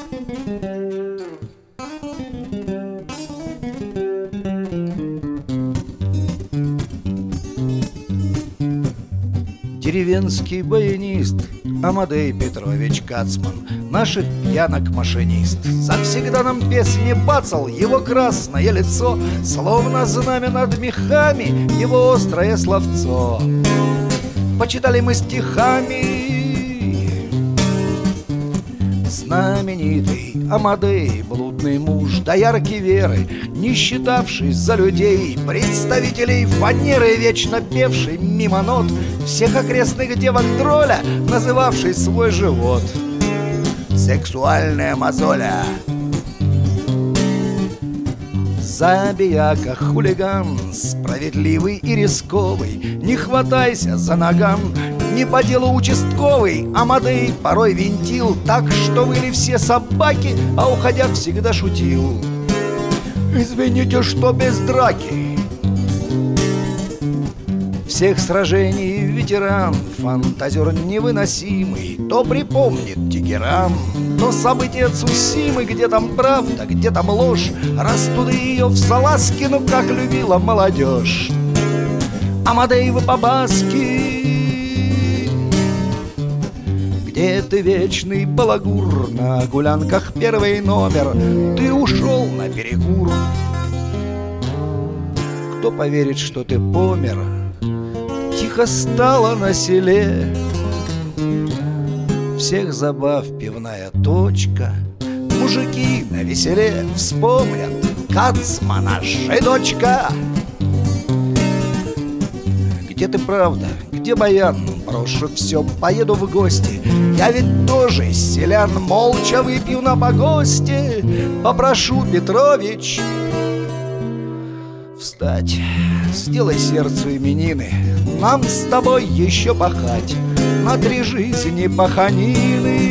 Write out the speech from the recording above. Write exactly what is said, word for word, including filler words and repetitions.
Деревенский баянист Амадей Петрович Кацман, наших пьянок машинист, завсегда нам песни бацал, его красное лицо, словно знамя над мехами, его острое словцо. Почитали мы стихами знаменитый Амадей, блудный муж, доярки Веры, не считавший за людей представителей фанеры, вечно певший мимо нот всех окрестных девок Дроля, называвший свой живот сексуальная мозоля. Забияка, хулиган, справедливый и рисковый, не хватайся за ногам, не по делу участковый. Амадей порой винтил так, что выли все собаки, а уходя всегда шутил: извините, что без драки. Всех сражений ветеран, фантазер невыносимый, то припомнит Тегеран, то события Цусимы, где там правда, где там ложь, растут ее в Саласкину, как любила молодежь. Амадеевы побаски, где ты, вечный балагур, на гулянках первый номер, ты ушел на перекур. Кто поверит, что ты помер? Тихо стало на селе, всех забав пивная точка, мужики на веселе вспомнят Кацмана же дочка. Где ты, правда? Где баян? Брошу все, поеду в гости. Я ведь тоже из селян, молча выпью на погосте. Попрошу, Петрович, встать, сделай сердцу именины. Нам с тобой еще пахать на три жизни паханины.